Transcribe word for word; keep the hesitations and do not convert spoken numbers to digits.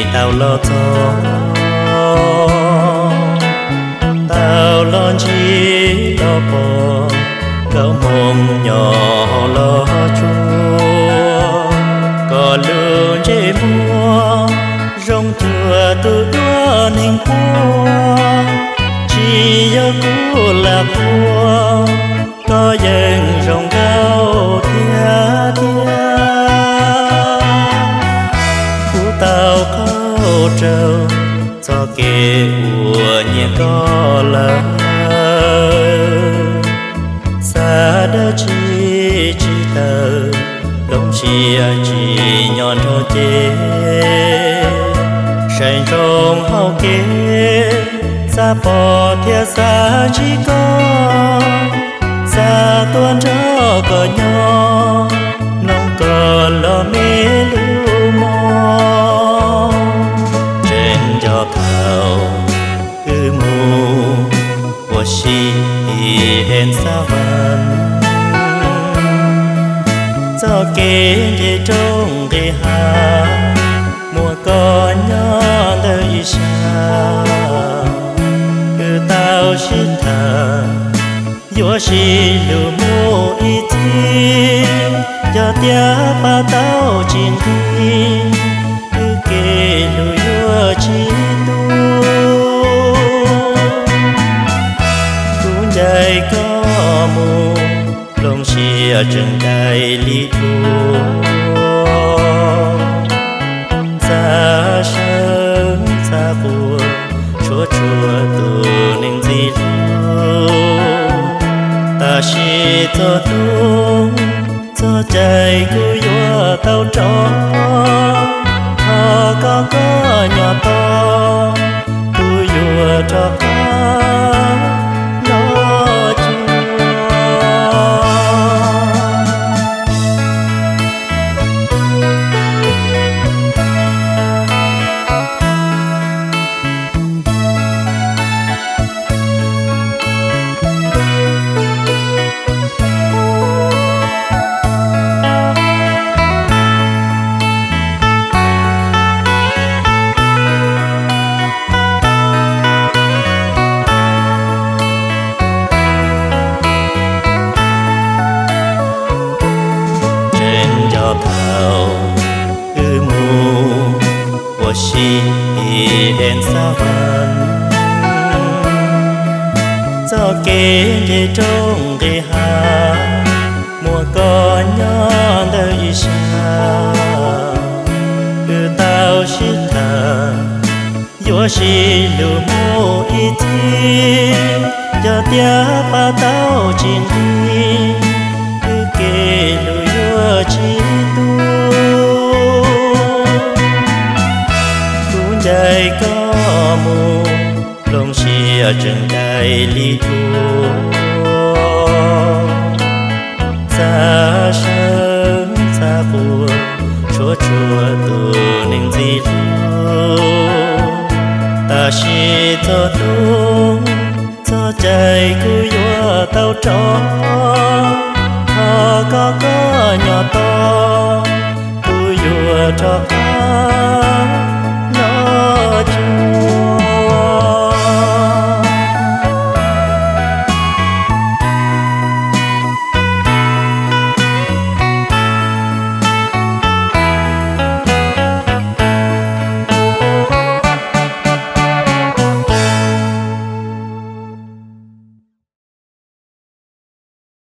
tao lo cho tao lo chi lo bò cỡ mồm nhỏ lo chua có lương chế mua rong thừa từ đua ninh cua chỉ nhớ cũ là cua có dân rong cao thia thia phú tao câu trâu cho kê ua nhẹ có lỡ xa đỡ chi chi tờ đông chia chỉ nhọn thô chê sành rong hao kê xa bỏ thia xa chỉ có xa tuôn cho cờ nhỏ nông cờ lo mê lưu mò trên cho thảo ư mù của si đèn xa vần cho kê để trông để hà mùa có nhỏ đời xa cứ tao chỉ thà yo shi lu mo i ti cho tia pa tao chin ti cứ kê lu yo chi tu cũng dây có mù lòng xia chân đầy li tu xa sớm xa buồn chúa chúa tu ninh di lu ta chỉ cho tu cho chạy cứ yo tao cho họ có có nhỏ to tu yo cho ta lo cho thảo ư mù của si đèn xa vần cho kê để trông để hà mùa có nhỏ đời xa cứ tao chỉ thà yo si lu mo i ti cho tia pa tao chin ti cứ kê lu yo chi tu cũng dây có mù lòng xia chân đầy li tu xa sớm xa buồn chúa chúa tu ninh di lu ta chỉ cho tu cho chạy cứ yo tao cho